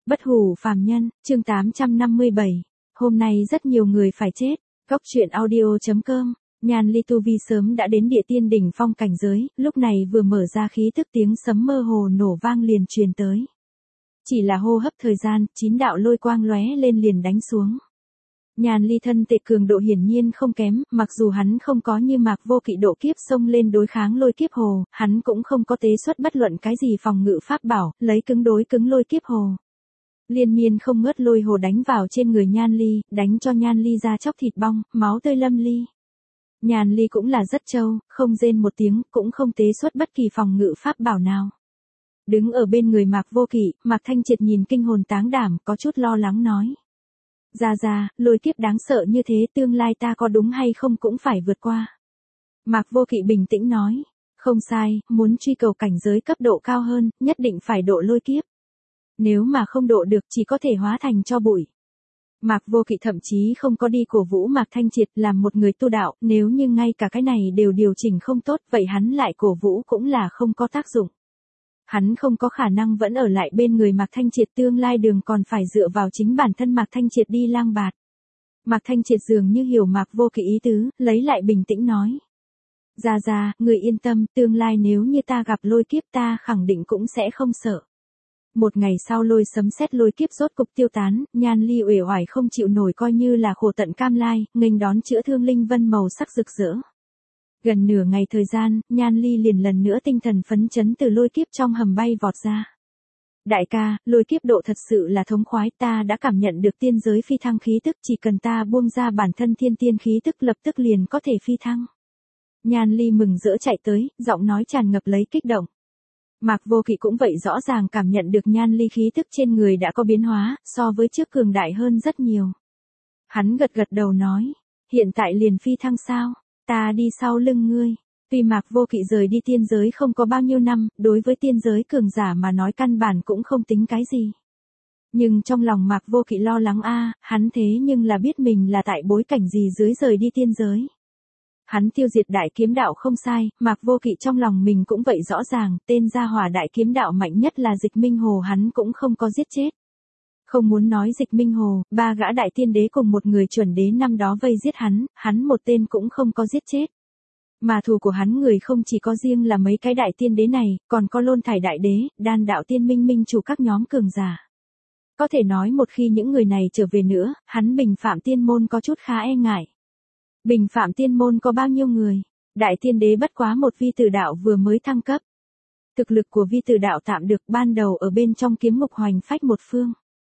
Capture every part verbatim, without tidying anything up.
Bất hủ phàm nhân, chương tám trăm năm mươi bảy. Hôm nay rất nhiều người phải chết. Góc truyện audio chấm com. Nhan Ly tu vi sớm đã đến địa tiên đỉnh phong cảnh giới, lúc này vừa mở ra khí thức tiếng sấm mơ hồ nổ vang liền truyền tới. Chỉ là hô hấp thời gian, chín đạo lôi quang lóe lên liền đánh xuống. Nhan Ly thân tệ cường độ hiển nhiên không kém, mặc dù hắn không có như Mạc Vô Kỵ độ kiếp xông lên đối kháng lôi kiếp hồ, hắn cũng không có tế xuất bất luận cái gì phòng ngự pháp bảo, lấy cứng đối cứng lôi kiếp hồ. Liên miên không ngớt lôi hồ đánh vào trên người Nhan Ly, đánh cho Nhan Ly ra chóc thịt bong, máu tươi lâm ly. Nhan Ly cũng là rất trâu, không rên một tiếng, cũng không tế xuất bất kỳ phòng ngự pháp bảo nào. Đứng ở bên người Mạc Vô Kỵ, Mạc Thanh Triệt nhìn kinh hồn táng đảm, có chút lo lắng nói. Ra ra, lôi kiếp đáng sợ như thế tương lai ta có đúng hay không cũng phải vượt qua. Mạc Vô Kỵ bình tĩnh nói. Không sai, muốn truy cầu cảnh giới cấp độ cao hơn, nhất định phải độ lôi kiếp. Nếu mà không độ được chỉ có thể hóa thành cho bụi. Mạc Vô Kỵ thậm chí không có đi cổ vũ Mạc Thanh Triệt làm một người tu đạo, nếu như ngay cả cái này đều điều chỉnh không tốt vậy hắn lại cổ vũ cũng là không có tác dụng. Hắn không có khả năng vẫn ở lại bên người Mạc Thanh Triệt, tương lai đường còn phải dựa vào chính bản thân Mạc Thanh Triệt đi lang bạt. Mạc Thanh Triệt dường như hiểu Mạc Vô Kỵ ý tứ, lấy lại bình tĩnh nói. Ra ra, người yên tâm, tương lai nếu như ta gặp lôi kiếp ta khẳng định cũng sẽ không sợ. Một ngày sau lôi sấm sét lôi kiếp rốt cục tiêu tán, Nhan Ly uể oải không chịu nổi coi như là khổ tận cam lai, nghênh đón chữa thương linh vân màu sắc rực rỡ. Gần nửa ngày thời gian, Nhan Ly liền lần nữa tinh thần phấn chấn từ lôi kiếp trong hầm bay vọt ra. Đại ca, lôi kiếp độ thật sự là thống khoái, ta đã cảm nhận được tiên giới phi thăng khí tức, chỉ cần ta buông ra bản thân thiên tiên khí tức lập tức liền có thể phi thăng. Nhan Ly mừng rỡ chạy tới, giọng nói tràn ngập lấy kích động. Mạc Vô Kỵ cũng vậy rõ ràng cảm nhận được Nhan Ly khí tức trên người đã có biến hóa, so với trước cường đại hơn rất nhiều. Hắn gật gật đầu nói, hiện tại liền phi thăng sao? Ta đi sau lưng ngươi. Tuy Mạc Vô Kỵ rời đi tiên giới không có bao nhiêu năm, đối với tiên giới cường giả mà nói căn bản cũng không tính cái gì. Nhưng trong lòng Mạc Vô Kỵ lo lắng a, hắn thế nhưng là biết mình là tại bối cảnh gì dưới rời đi tiên giới. Hắn tiêu diệt đại kiếm đạo không sai, Mạc Vô Kỵ trong lòng mình cũng vậy rõ ràng, tên gia hỏa đại kiếm đạo mạnh nhất là Dịch Minh Hồ hắn cũng không có giết chết. Không muốn nói Dịch Minh Hồ, ba gã đại tiên đế cùng một người chuẩn đế năm đó vây giết hắn, hắn một tên cũng không có giết chết. Mà thù của hắn người không chỉ có riêng là mấy cái đại tiên đế này, còn có Lôn Thải đại đế, Đan đạo tiên minh minh chủ các nhóm cường giả. Có thể nói một khi những người này trở về nữa, hắn bình phạm tiên môn có chút khá e ngại. Bình phạm tiên môn có bao nhiêu người? Đại tiên đế bất quá một vi tử đạo vừa mới thăng cấp. Thực lực của vi tử đạo tạm được ban đầu ở bên trong kiếm ngục hoành phách một phương.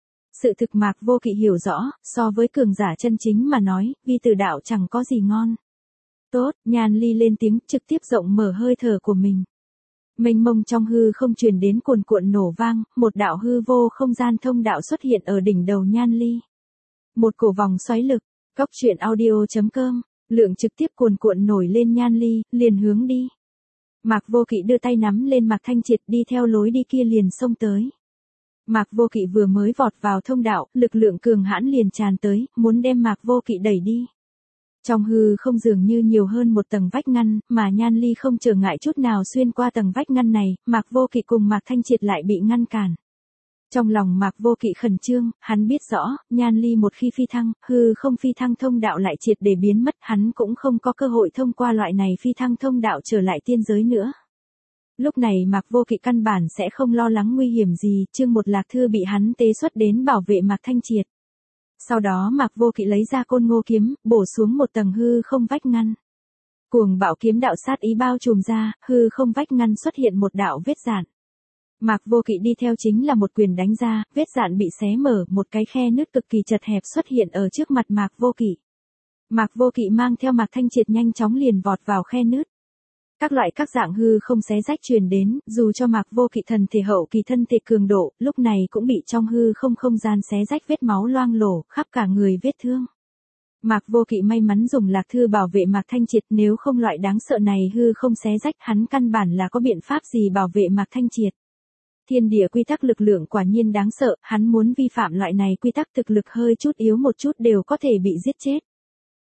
Sự thực Mạc Vô Kỵ hiểu rõ, so với cường giả chân chính mà nói, vi tử đạo chẳng có gì ngon. Tốt, Nhan Ly lên tiếng trực tiếp rộng mở hơi thở của mình. Mênh mông trong hư không truyền đến cuồn cuộn nổ vang, một đạo hư vô không gian thông đạo xuất hiện ở đỉnh đầu Nhan Ly. Một cổ vòng xoáy lực, góc truyện audio chấm com, lượng trực tiếp cuồn cuộn nổi lên Nhan Ly, liền hướng đi. Mạc Vô Kỵ đưa tay nắm lên Mạc Thanh Triệt đi theo lối đi kia liền xông tới. Mạc Vô Kỵ vừa mới vọt vào thông đạo, lực lượng cường hãn liền tràn tới, muốn đem Mạc Vô Kỵ đẩy đi. Trong hư không dường như nhiều hơn một tầng vách ngăn, mà Nhan Ly không trở ngại chút nào xuyên qua tầng vách ngăn này, Mạc Vô Kỵ cùng Mạc Thanh Triệt lại bị ngăn cản. Trong lòng Mạc Vô Kỵ khẩn trương, hắn biết rõ, Nhan Ly một khi phi thăng, hư không phi thăng thông đạo lại triệt để biến mất, hắn cũng không có cơ hội thông qua loại này phi thăng thông đạo trở lại tiên giới nữa. Lúc này Mạc Vô Kỵ căn bản sẽ không lo lắng nguy hiểm gì, chương một lạc thư bị hắn tế xuất đến bảo vệ Mạc Thanh Triệt. Sau đó Mạc Vô Kỵ lấy ra côn ngô kiếm, bổ xuống một tầng hư không vách ngăn. Cuồng bạo kiếm đạo sát ý bao trùm ra, hư không vách ngăn xuất hiện một đạo vết rạn. Mạc Vô Kỵ đi theo chính là một quyền đánh ra, vết rạn bị xé mở, một cái khe nứt cực kỳ chật hẹp xuất hiện ở trước mặt Mạc Vô Kỵ. Mạc Vô Kỵ mang theo Mạc Thanh Triệt nhanh chóng liền vọt vào khe nứt. Các loại các dạng hư không xé rách truyền đến, dù cho Mạc Vô Kỵ thần thể hậu kỳ thân thể cường độ, lúc này cũng bị trong hư không không gian xé rách vết máu loang lổ, khắp cả người vết thương. Mạc Vô Kỵ may mắn dùng lạc thư bảo vệ Mạc Thanh Triệt, nếu không loại đáng sợ này hư không xé rách hắn căn bản là có biện pháp gì bảo vệ Mạc Thanh Triệt. Thiên địa quy tắc lực lượng quả nhiên đáng sợ, hắn muốn vi phạm loại này quy tắc thực lực hơi chút yếu một chút đều có thể bị giết chết.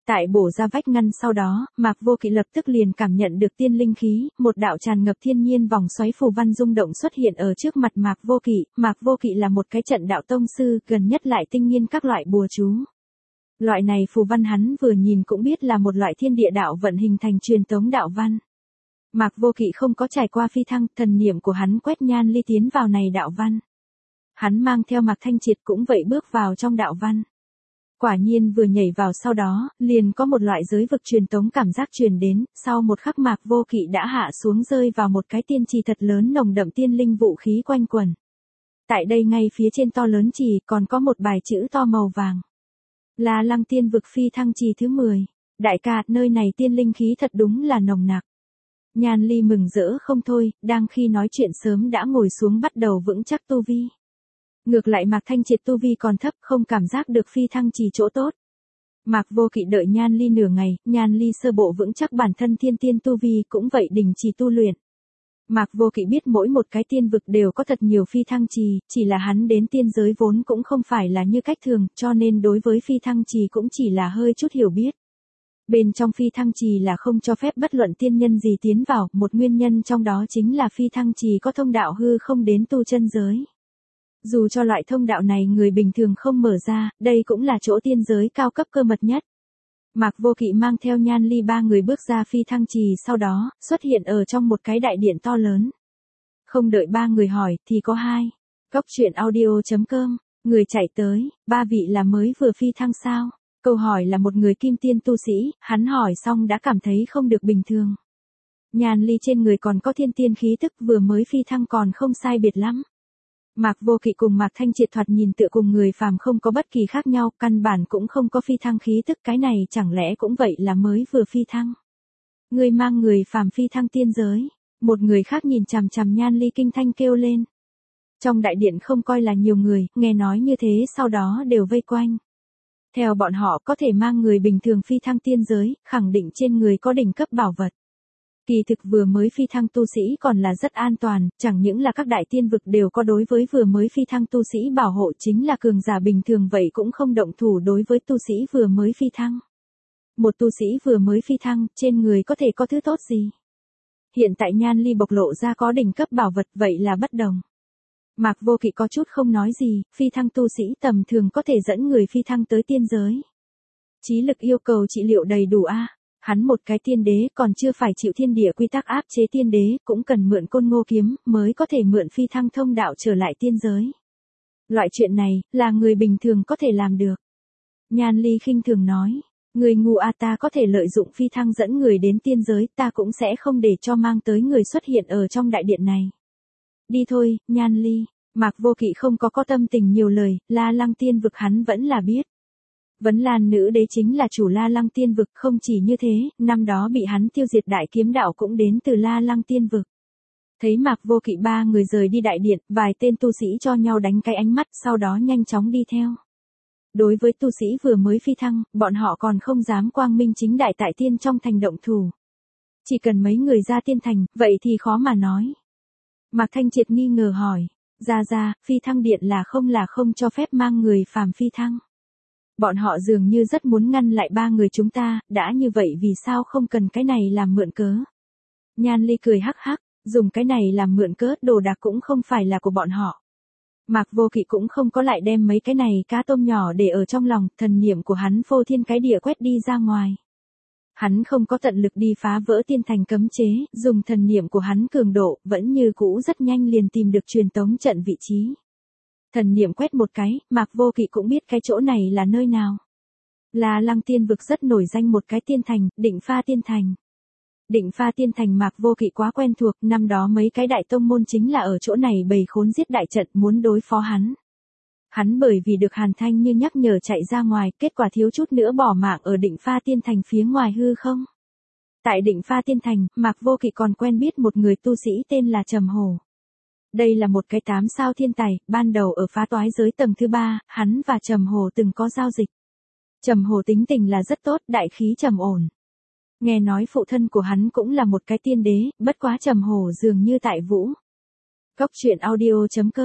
Tại bổ ra vách ngăn sau đó, Mạc Vô Kỵ lập tức liền cảm nhận được tiên linh khí, một đạo tràn ngập thiên nhiên vòng xoáy phù văn rung động xuất hiện ở trước mặt Mạc Vô Kỵ. Mạc Vô Kỵ là một cái trận đạo tông sư, gần nhất lại tinh nghiên các loại bùa chú. Loại này phù văn hắn vừa nhìn cũng biết là một loại thiên địa đạo vận hình thành truyền tống đạo văn. Mạc Vô Kỵ không có trải qua phi thăng, thần niệm của hắn quét Nhan Ly tiến vào này đạo văn. Hắn mang theo Mạc Thanh Triệt cũng vậy bước vào trong đạo văn. Quả nhiên vừa nhảy vào sau đó, liền có một loại giới vực truyền tống cảm giác truyền đến, sau một khắc Mạc Vô Kỵ đã hạ xuống rơi vào một cái tiên trì thật lớn nồng đậm tiên linh vũ khí quanh quẩn. Tại đây ngay phía trên to lớn trì còn có một bài chữ to màu vàng. La Lăng Tiên Vực phi thăng trì thứ mười. Đại ca, nơi này tiên linh khí thật đúng là nồng nặc. Nhan Ly mừng rỡ không thôi, đang khi nói chuyện sớm đã ngồi xuống bắt đầu vững chắc tu vi. Ngược lại Mạc Thanh Triệt tu vi còn thấp, không cảm giác được phi thăng trì chỗ tốt. Mạc Vô Kỵ đợi Nhan Ly nửa ngày, Nhan Ly sơ bộ vững chắc bản thân thiên tiên tu vi cũng vậy đình chỉ tu luyện. Mạc Vô Kỵ biết mỗi một cái tiên vực đều có thật nhiều phi thăng trì, chỉ là hắn đến tiên giới vốn cũng không phải là như cách thường, cho nên đối với phi thăng trì cũng chỉ là hơi chút hiểu biết. Bên trong phi thăng trì là không cho phép bất luận tiên nhân gì tiến vào, một nguyên nhân trong đó chính là phi thăng trì có thông đạo hư không đến tu chân giới. Dù cho loại thông đạo này người bình thường không mở ra, đây cũng là chỗ tiên giới cao cấp cơ mật nhất. Mạc Vô Kỵ mang theo Nhan Ly ba người bước ra phi thăng trì sau đó, xuất hiện ở trong một cái đại điện to lớn. Không đợi ba người hỏi, thì có hai. Cóc truyện audio chấm com, người chạy tới, ba vị là mới vừa phi thăng sao? Câu hỏi là một người kim tiên tu sĩ, hắn hỏi xong đã cảm thấy không được bình thường. Nhan Ly trên người còn có thiên tiên khí tức vừa mới phi thăng còn không sai biệt lắm. Mạc Vô Kỵ cùng Mạc Thanh Triệt thoạt nhìn tựa cùng người phàm không có bất kỳ khác nhau, căn bản cũng không có phi thăng khí tức, cái này chẳng lẽ cũng vậy là mới vừa phi thăng. Người mang người phàm phi thăng tiên giới, một người khác nhìn chằm chằm Nhan Ly kinh thanh kêu lên. Trong đại điện không coi là nhiều người, nghe nói như thế sau đó đều vây quanh. Theo bọn họ có thể mang người bình thường phi thăng tiên giới, khẳng định trên người có đỉnh cấp bảo vật. Kỳ thực vừa mới phi thăng tu sĩ còn là rất an toàn, chẳng những là các đại tiên vực đều có đối với vừa mới phi thăng tu sĩ bảo hộ, chính là cường giả bình thường vậy cũng không động thủ đối với tu sĩ vừa mới phi thăng. Một tu sĩ vừa mới phi thăng, trên người có thể có thứ tốt gì? Hiện tại Nhan Ly bộc lộ ra có đỉnh cấp bảo vật vậy là bất đồng. Mạc Vô Kỵ có chút không nói gì, phi thăng tu sĩ tầm thường có thể dẫn người phi thăng tới tiên giới. Chí lực yêu cầu trị liệu đầy đủ a. À? Hắn một cái tiên đế còn chưa phải chịu thiên địa quy tắc áp chế tiên đế, cũng cần mượn Côn Ngô kiếm, mới có thể mượn phi thăng thông đạo trở lại tiên giới. Loại chuyện này, là người bình thường có thể làm được. Nhan Ly khinh thường nói, người ngu a, ta có thể lợi dụng phi thăng dẫn người đến tiên giới, ta cũng sẽ không để cho mang tới người xuất hiện ở trong đại điện này. Đi thôi, Nhan Ly. Mạc Vô Kỵ không có có tâm tình nhiều lời, La Lăng tiên vực hắn vẫn là biết. Vấn Lan nữ đế chính là chủ La Lăng tiên vực, không chỉ như thế, năm đó bị hắn tiêu diệt đại kiếm đạo cũng đến từ La Lăng tiên vực. Thấy Mạc Vô Kỵ ba người rời đi đại điện, vài tên tu sĩ cho nhau đánh cái ánh mắt, sau đó nhanh chóng đi theo. Đối với tu sĩ vừa mới phi thăng, bọn họ còn không dám quang minh chính đại tại tiên trong thành động thủ. Chỉ cần mấy người ra tiên thành, vậy thì khó mà nói. Mạc Thanh Triệt nghi ngờ hỏi, ra ra, phi thăng điện là không là không cho phép mang người phàm phi thăng. Bọn họ dường như rất muốn ngăn lại ba người chúng ta, đã như vậy vì sao không cần cái này làm mượn cớ. Nhan Ly cười hắc hắc, dùng cái này làm mượn cớ, đồ đạc cũng không phải là của bọn họ. Mạc Vô Kỵ cũng không có lại đem mấy cái này cá tôm nhỏ để ở trong lòng, thần niệm của hắn phô thiên cái địa quét đi ra ngoài. Hắn không có tận lực đi phá vỡ tiên thành cấm chế, dùng thần niệm của hắn cường độ, vẫn như cũ rất nhanh liền tìm được truyền tống trận vị trí. Thần niệm quét một cái, Mạc Vô Kỵ cũng biết cái chỗ này là nơi nào. La Lăng tiên vực rất nổi danh một cái tiên thành, Định Pha tiên thành. Định Pha tiên thành Mạc Vô Kỵ quá quen thuộc, năm đó mấy cái đại tông môn chính là ở chỗ này bày khốn giết đại trận muốn đối phó hắn. Hắn bởi vì được Hàn Thanh Như nhắc nhở chạy ra ngoài, kết quả thiếu chút nữa bỏ mạng ở Định Pha tiên thành phía ngoài hư không. Tại Định Pha tiên thành, Mạc Vô Kỵ còn quen biết một người tu sĩ tên là Trầm Hổ. Đây là một cái tám sao thiên tài, ban đầu ở phá toái giới tầng thứ ba, hắn và Trầm Hổ từng có giao dịch. Trầm Hổ tính tình là rất tốt, đại khí trầm ổn. Nghe nói phụ thân của hắn cũng là một cái tiên đế, bất quá Trầm Hổ dường như tại vũ. Cóc truyện audio chấm com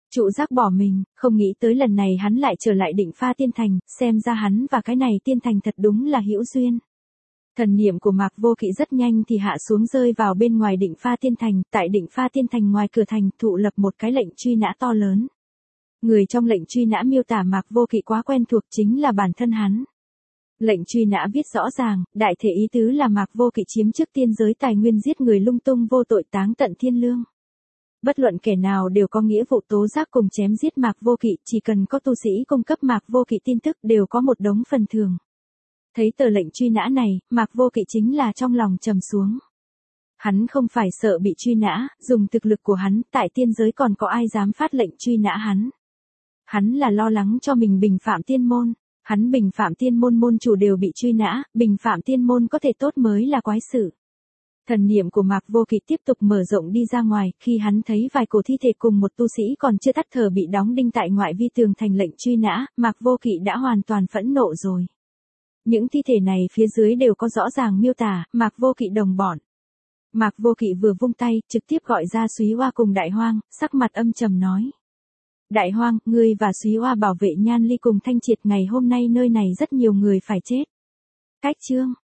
Trụ giác bỏ mình, không nghĩ tới lần này hắn lại trở lại Định Pha Tiên Thành, xem ra hắn và cái này tiên thành thật đúng là hữu duyên. Thần niệm của Mạc Vô Kỵ rất nhanh thì hạ xuống rơi vào bên ngoài Định Pha Tiên Thành, tại Định Pha Tiên Thành ngoài cửa thành thụ lập một cái lệnh truy nã to lớn. Người trong lệnh truy nã miêu tả Mạc Vô Kỵ quá quen thuộc chính là bản thân hắn. Lệnh truy nã viết rõ ràng, đại thể ý tứ là Mạc Vô Kỵ chiếm trước tiên giới tài nguyên giết người lung tung vô tội táng tận thiên lương. Bất luận kẻ nào đều có nghĩa vụ tố giác cùng chém giết Mạc Vô Kỵ, chỉ cần có tu sĩ cung cấp Mạc Vô Kỵ tin tức đều có một đống phần thưởng. Thấy tờ lệnh truy nã này, Mạc Vô Kỵ chính là trong lòng trầm xuống. Hắn không phải sợ bị truy nã, dùng thực lực của hắn, tại tiên giới còn có ai dám phát lệnh truy nã hắn. Hắn là lo lắng cho mình bình phạm tiên môn, hắn bình phạm tiên môn môn chủ đều bị truy nã, bình phạm tiên môn có thể tốt mới là quái sự. Thần niệm của Mạc Vô Kỵ tiếp tục mở rộng đi ra ngoài, khi hắn thấy vài cổ thi thể cùng một tu sĩ còn chưa tắt thở bị đóng đinh tại ngoại vi tường thành lệnh truy nã, Mạc Vô Kỵ đã hoàn toàn phẫn nộ rồi. Những thi thể này phía dưới đều có rõ ràng miêu tả, Mạc Vô Kỵ đồng bọn. Mạc Vô Kỵ vừa vung tay, trực tiếp gọi ra Súy Oa cùng Đại Hoang, sắc mặt âm trầm nói. Đại Hoang, ngươi và Súy Oa bảo vệ Nhan Ly cùng Thanh Triệt, ngày hôm nay nơi này rất nhiều người phải chết. Cách chương.